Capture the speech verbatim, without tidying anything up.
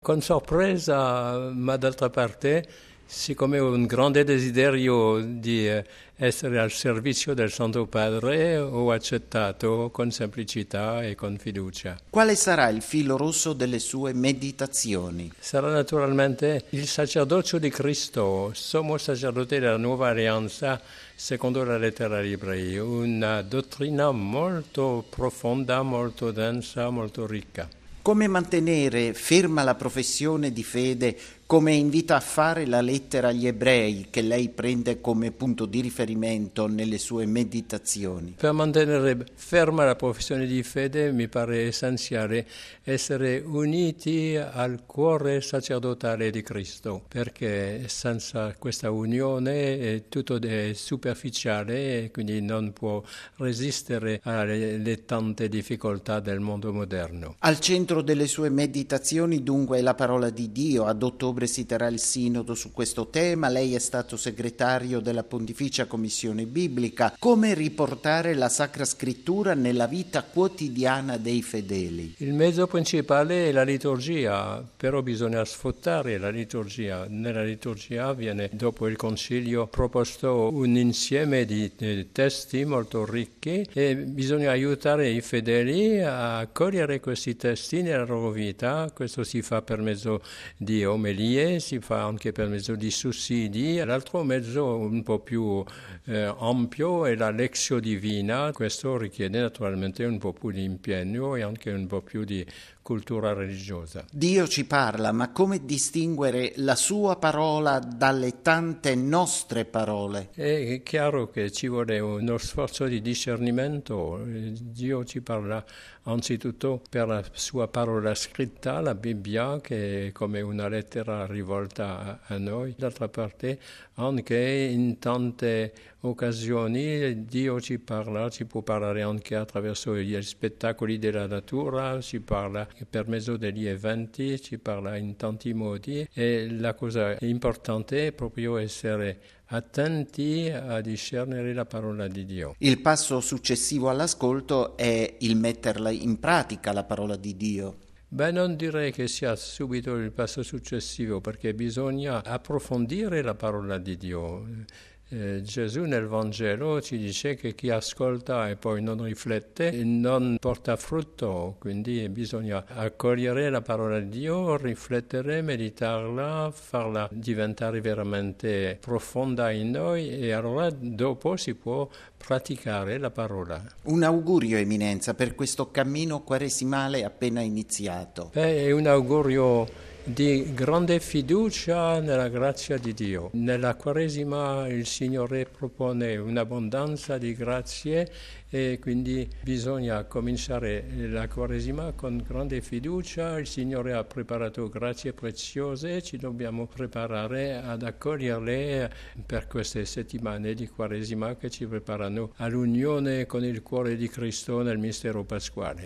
con sorpresa, ma d'altra parte, siccome ho un grande desiderio di essere al servizio del Santo Padre, ho accettato con semplicità e con fiducia. Quale sarà il filo rosso delle sue meditazioni? Sarà naturalmente il sacerdozio di Cristo, sommo sacerdote della nuova alleanza, secondo la lettera agli Ebrei, una dottrina molto profonda, molto densa, molto ricca. Come mantenere ferma la professione di fede, come invita a fare la lettera agli Ebrei, che lei prende come punto di riferimento nelle sue meditazioni? Per mantenere ferma la professione di fede mi pare essenziale essere uniti al cuore sacerdotale di Cristo, perché senza questa unione tutto è superficiale e quindi non può resistere alle tante difficoltà del mondo moderno. Al centro delle sue meditazioni dunque è la parola di Dio. Ad ottobre si terrà il sinodo su questo tema, lei è stato segretario della Pontificia Commissione Biblica. Come riportare la Sacra Scrittura nella vita quotidiana dei fedeli? Il mezzo principale è la liturgia, però bisogna sfruttare la liturgia. Nella liturgia viene dopo il concilio proposto un insieme di, di testi molto ricchi e bisogna aiutare i fedeli a cogliere questi testi nella loro vita. Questo si fa per mezzo di omelie, si fa anche per mezzo di sussidi. L'altro mezzo un po' più eh, ampio è la Lectio Divina. Questo richiede naturalmente un po' più di impegno e anche un po' più di cultura religiosa. Dio ci parla, ma come distinguere la sua parola dalle tante nostre parole? È chiaro che ci vuole uno sforzo di discernimento. Dio ci parla anzitutto per la sua parola scritta, la Bibbia, che è come una lettera rivolta a noi. D'altra parte, anche in tante occasioni Dio ci parla, ci può parlare anche attraverso gli spettacoli della natura, si parla per mezzo degli eventi, ci parla in tanti modi e la cosa importante è proprio essere attenti a discernere la parola di Dio. Il passo successivo all'ascolto è il metterla in pratica, la parola di Dio. Beh, non direi che sia subito il passo successivo, perché bisogna approfondire la parola di Dio. Eh, Gesù nel Vangelo ci dice che chi ascolta e poi non riflette non porta frutto, quindi bisogna accogliere la parola di Dio, riflettere, meditarla, farla diventare veramente profonda in noi e allora dopo si può praticare la parola. Un augurio, Eminenza, per questo cammino quaresimale appena iniziato. Beh, è un augurio di grande fiducia nella grazia di Dio. Nella Quaresima il Signore propone un'abbondanza di grazie e quindi bisogna cominciare la Quaresima con grande fiducia. Il Signore ha preparato grazie preziose, ci dobbiamo preparare ad accoglierle per queste settimane di Quaresima che ci preparano all'unione con il cuore di Cristo nel mistero pasquale.